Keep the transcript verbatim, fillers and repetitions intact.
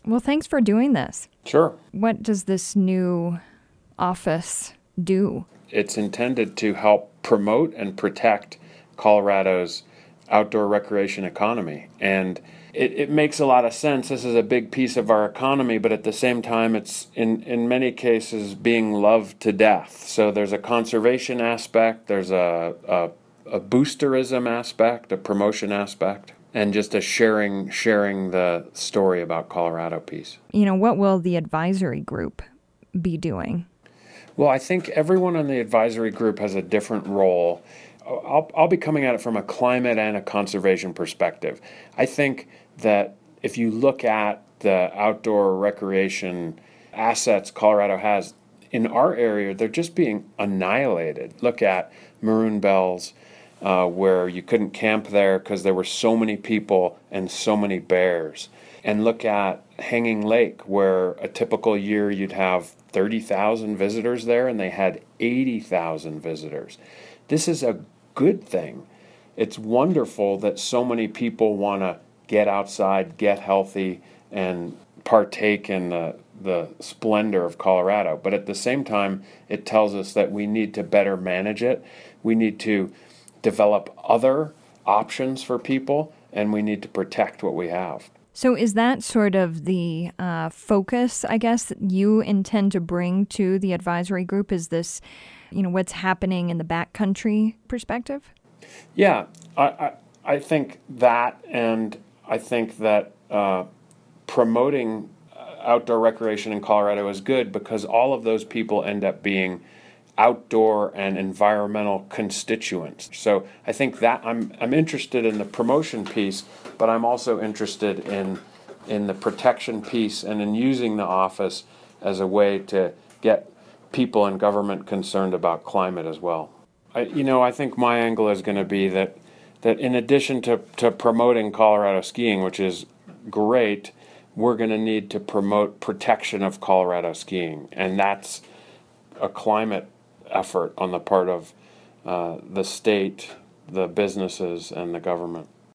Well, thanks for doing this. Sure. What does this new office do? It's intended to help promote and protect Colorado's outdoor recreation economy. And it, it makes a lot of sense. This is a big piece of our economy, but at the same time, it's in, in many cases being loved to death. So there's a conservation aspect, there's a, a, a boosterism aspect, a promotion aspect, and just a sharing sharing the story about Colorado piece. You know, what will the advisory group be doing? Well, I think everyone on the advisory group has a different role. I'll, I'll be coming at it from a climate and a conservation perspective. I think that if you look at the outdoor recreation assets Colorado has, in our area, they're just being annihilated. Look at Maroon Bells, uh, where you couldn't camp there because there were so many people and so many bears. And look at Hanging Lake, where a typical year you'd have thirty thousand visitors there, and they had eighty thousand visitors. This is a good thing. It's wonderful that so many people want to get outside, get healthy, and partake in the, the splendor of Colorado. But at the same time, it tells us that we need to better manage it. We need to develop other options for people, and we need to protect what we have. So is that sort of the uh, focus, I guess, that you intend to bring to the advisory group? Is this, you know, what's happening in the backcountry perspective? Yeah, I, I, I think that, and I think that uh, promoting outdoor recreation in Colorado is good because all of those people end up being outdoor and environmental constituents. So I think that I'm I'm interested in the promotion piece, but I'm also interested in in the protection piece and in using the office as a way to get people in government concerned about climate as well. I, you know, I think my angle is going to be that that in addition to, to promoting Colorado skiing, which is great, we're going to need to promote protection of Colorado skiing, and that's a climate effort on the part of uh, the state, the businesses, and the government.